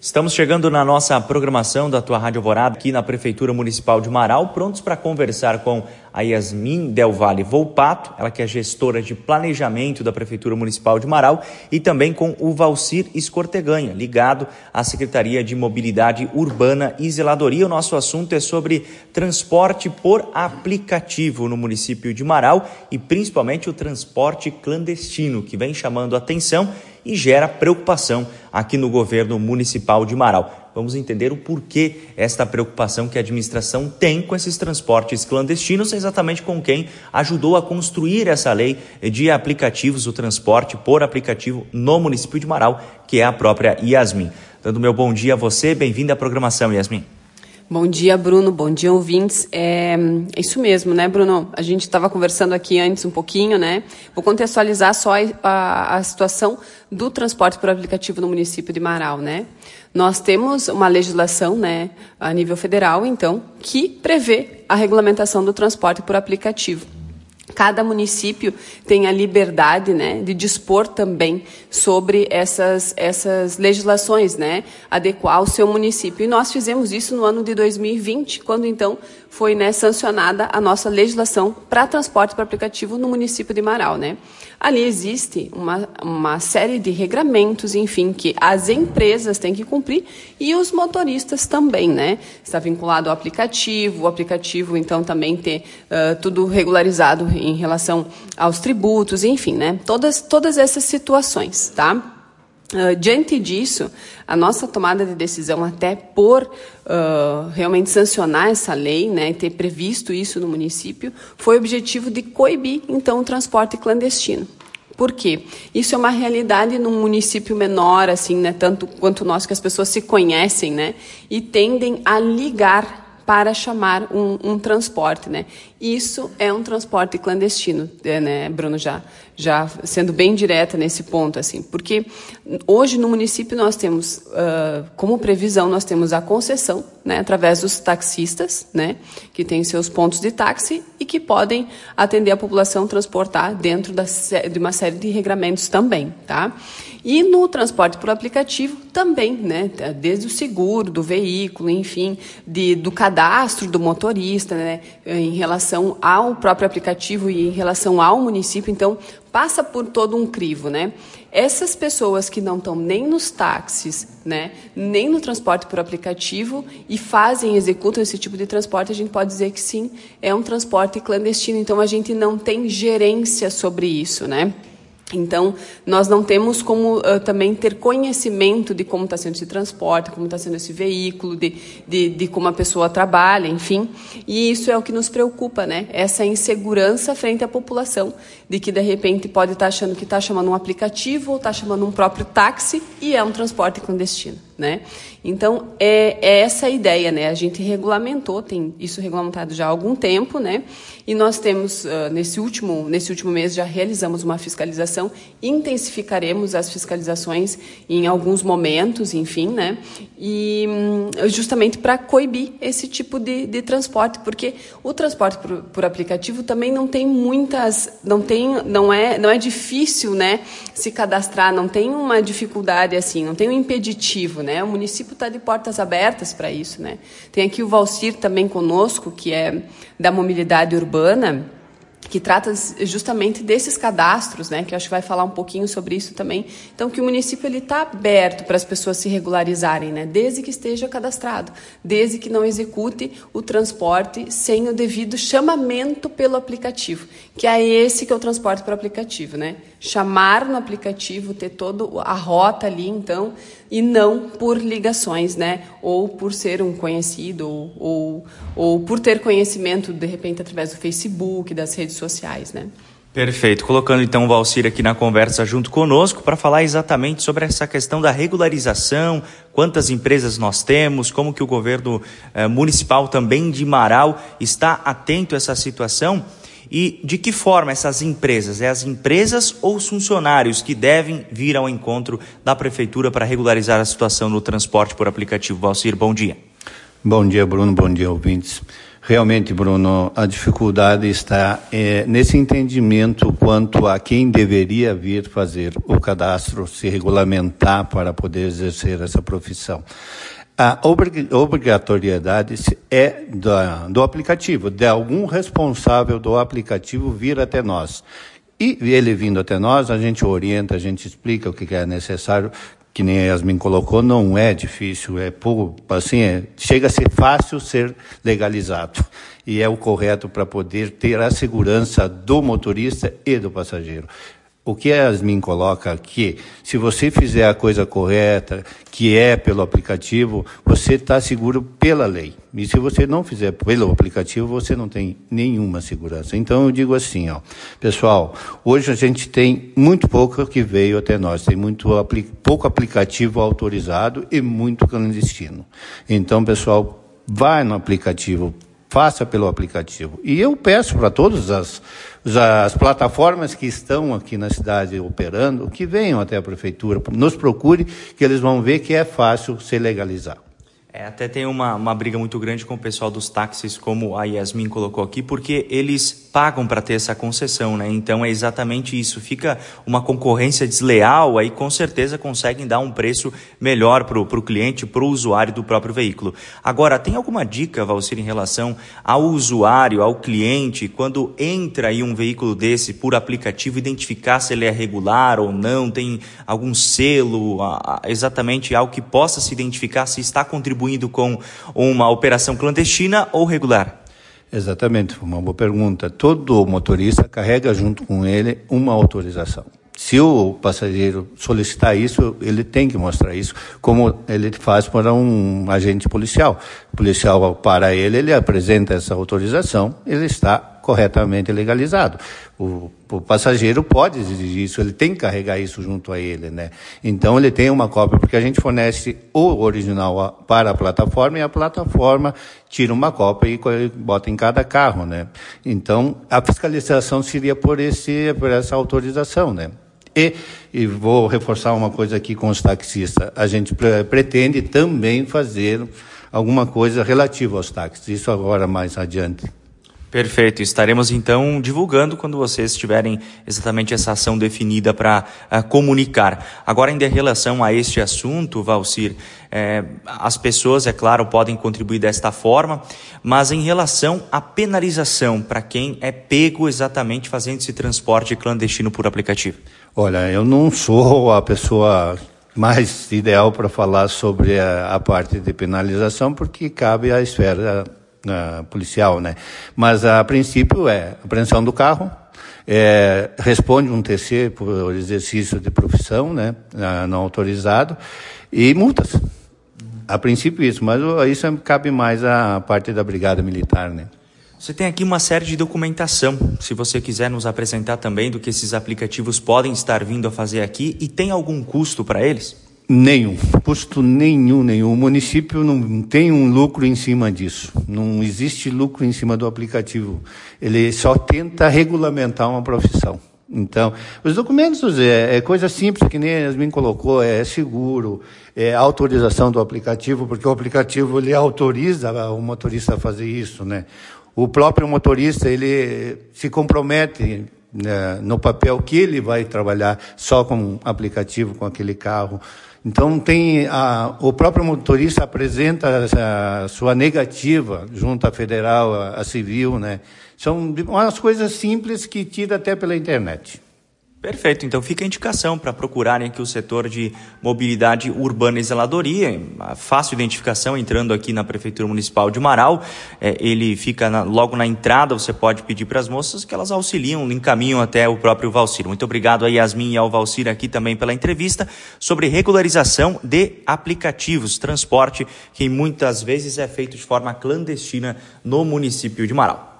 Estamos chegando na nossa programação da tua Rádio Alvorada aqui na Prefeitura Municipal de Marau, prontos para conversar com a Yasmin Del Valle Volpato, ela que é gestora de planejamento da Prefeitura Municipal de Marau, e também com o Valcir Escorteganha, ligado à Secretaria de Mobilidade Urbana e Zeladoria. O nosso assunto é sobre transporte por aplicativo no município de Marau e principalmente o transporte clandestino, que vem chamando a atenção e gera preocupação aqui no governo municipal de Marau. Vamos entender o porquê esta preocupação que a administração tem com esses transportes clandestinos, exatamente com quem ajudou a construir essa lei de aplicativos, o transporte por aplicativo no município de Marau, que é a própria Yasmin. Dando meu bom dia a você, bem-vinda à programação, Yasmin. Bom dia, Bruno. Bom dia, ouvintes. É isso mesmo, né, Bruno? A gente estava conversando aqui antes um pouquinho, né? Vou contextualizar só a situação do transporte por aplicativo no município de Marau, né? Nós temos uma legislação, né, a nível federal, então, que prevê a regulamentação do transporte por aplicativo. Cada município tem a liberdade, né, de dispor também sobre essas legislações, né, adequar o seu município. E nós fizemos isso no ano de 2020, quando então foi, né, sancionada a nossa legislação para transporte por aplicativo no município de Marau, né. Ali existe uma série de regramentos, enfim, que as empresas têm que cumprir e os motoristas também, né. Está vinculado ao aplicativo, o aplicativo então também ter tudo regularizado em relação aos tributos, enfim, né? Todas essas situações, tá? Diante disso, a nossa tomada de decisão até por realmente sancionar essa lei, né, e ter previsto isso no município, foi o objetivo de coibir, então, o transporte clandestino. Por quê? Isso é uma realidade num município menor, assim, né, tanto quanto nós, que as pessoas se conhecem, né, e tendem a ligar para chamar um transporte, né? Isso é um transporte clandestino, né, Bruno? Já sendo bem direta nesse ponto, assim, porque hoje no município nós temos, como previsão, nós temos a concessão, né, através dos taxistas, né, que têm seus pontos de táxi e que podem atender a população, transportar dentro de uma série de regramentos também, tá? E no transporte por aplicativo também, né, desde o seguro do veículo, enfim, do cadastro do motorista, né, em relação ao próprio aplicativo e em relação ao município, então passa por todo um crivo, né? Essas pessoas que não estão nem nos táxis, né, nem no transporte por aplicativo e executam esse tipo de transporte, a gente pode dizer que sim, é um transporte clandestino, então a gente não tem gerência sobre isso, né? Então, nós não temos como também ter conhecimento de como está sendo esse transporte, como está sendo esse veículo, de como a pessoa trabalha, enfim. E isso é o que nos preocupa, né? Essa insegurança frente à população, de que de repente pode estar achando que está chamando um aplicativo ou está chamando um próprio táxi e é um transporte clandestino, né? Então, é essa a ideia, né? A gente regulamentou, tem isso regulamentado já há algum tempo, né? E nós temos, nesse último mês, já realizamos uma fiscalização, intensificaremos as fiscalizações em alguns momentos, enfim, né? E justamente para coibir esse tipo de transporte, porque o transporte por aplicativo também não tem não é difícil, né, se cadastrar, não tem uma dificuldade assim, não tem um impeditivo, né? O município está de portas abertas para isso, né? Tem aqui o Valcir também conosco, que é da mobilidade urbana, que trata justamente desses cadastros, né, que eu acho que vai falar um pouquinho sobre isso também. Então, que o município está aberto para as pessoas se regularizarem, né, desde que esteja cadastrado, desde que não execute o transporte sem o devido chamamento pelo aplicativo, que é esse que é o transporte por aplicativo, né? Chamar no aplicativo, ter toda a rota ali, então, e não por ligações, né, ou por ser um conhecido, ou por ter conhecimento, de repente, através do Facebook, das redes sociais, né? Perfeito. Colocando então o Valcir aqui na conversa junto conosco para falar exatamente sobre essa questão da regularização, quantas empresas nós temos, como que o governo municipal também de Marau está atento a essa situação e de que forma essas empresas, as empresas ou os funcionários que devem vir ao encontro da prefeitura para regularizar a situação no transporte por aplicativo. Valcir, bom dia. Bom dia, Bruno, bom dia, ouvintes. Realmente, Bruno, a dificuldade está nesse entendimento quanto a quem deveria vir fazer o cadastro, se regulamentar para poder exercer essa profissão. A obrigatoriedade é do aplicativo, de algum responsável do aplicativo vir até nós. E ele vindo até nós, a gente orienta, a gente explica o que é necessário, que nem a Yasmin colocou, não é difícil, chega a ser fácil ser legalizado. E é o correto para poder ter a segurança do motorista e do passageiro. O que a Yasmin coloca aqui, se você fizer a coisa correta, que é pelo aplicativo, você está seguro pela lei. E se você não fizer pelo aplicativo, você não tem nenhuma segurança. Então eu digo assim, pessoal, hoje a gente tem muito pouco que veio até nós, tem pouco aplicativo autorizado e muito clandestino. Então, pessoal, vai no aplicativo, faça pelo aplicativo. E eu peço para todas as plataformas que estão aqui na cidade operando, que venham até a prefeitura, nos procure, que eles vão ver que é fácil se legalizar. Até tem uma briga muito grande com o pessoal dos táxis, como a Yasmin colocou aqui, porque eles pagam para ter essa concessão, né? Então é exatamente isso. Fica uma concorrência desleal, aí com certeza conseguem dar um preço melhor para o cliente, para o usuário do próprio veículo. Agora, tem alguma dica, Valcir, em relação ao usuário, ao cliente, quando entra aí um veículo desse por aplicativo, identificar se ele é regular ou não, tem algum selo, exatamente algo que possa se identificar se está contribuindo com uma operação clandestina ou regular? Exatamente, uma boa pergunta. Todo motorista carrega junto com ele uma autorização. Se o passageiro solicitar isso, ele tem que mostrar isso, como ele faz para um agente policial. O policial, para ele apresenta essa autorização, ele está corretamente legalizado. O passageiro pode exigir isso, ele tem que carregar isso junto a ele, né? Então ele tem uma cópia, porque a gente fornece o original para a plataforma e a plataforma tira uma cópia e bota em cada carro, né? Então a fiscalização seria por essa autorização, né? E vou reforçar uma coisa aqui com os taxistas. A gente pretende também fazer alguma coisa relativa aos táxis, isso agora mais adiante. Perfeito, estaremos então divulgando quando vocês tiverem exatamente essa ação definida para comunicar. Agora, ainda em relação a este assunto, Valcir, as pessoas, é claro, podem contribuir desta forma, mas em relação à penalização para quem é pego exatamente fazendo esse transporte clandestino por aplicativo. Olha, eu não sou a pessoa mais ideal para falar sobre a parte de penalização, porque cabe à esfera policial, né? Mas a princípio é apreensão do carro, responde um TC por exercício de profissão, né? Não autorizado, e multas. A princípio isso, mas isso cabe mais à parte da Brigada Militar, né? Você tem aqui uma série de documentação, se você quiser nos apresentar também do que esses aplicativos podem estar vindo a fazer aqui, e tem algum custo para eles? Nenhum, custo nenhum. O município não tem um lucro em cima disso. Não existe lucro em cima do aplicativo. Ele só tenta regulamentar uma profissão. Então, os documentos é coisa simples, que nem a Yasmin colocou, é seguro, é autorização do aplicativo, porque o aplicativo ele autoriza o motorista a fazer isso, né? O próprio motorista, ele se compromete no papel que ele vai trabalhar só com aplicativo, com aquele carro. Então, o próprio motorista apresenta a sua negativa junto à federal, à civil, né? São umas coisas simples que tira até pela internet. Perfeito, então fica a indicação para procurarem aqui o setor de mobilidade urbana e zeladoria, fácil identificação entrando aqui na Prefeitura Municipal de Marau, ele fica logo na entrada, você pode pedir para as moças que elas auxiliam, encaminham até o próprio Valcir. Muito obrigado a Yasmin e ao Valcir aqui também pela entrevista sobre regularização de aplicativos, transporte que muitas vezes é feito de forma clandestina no município de Marau.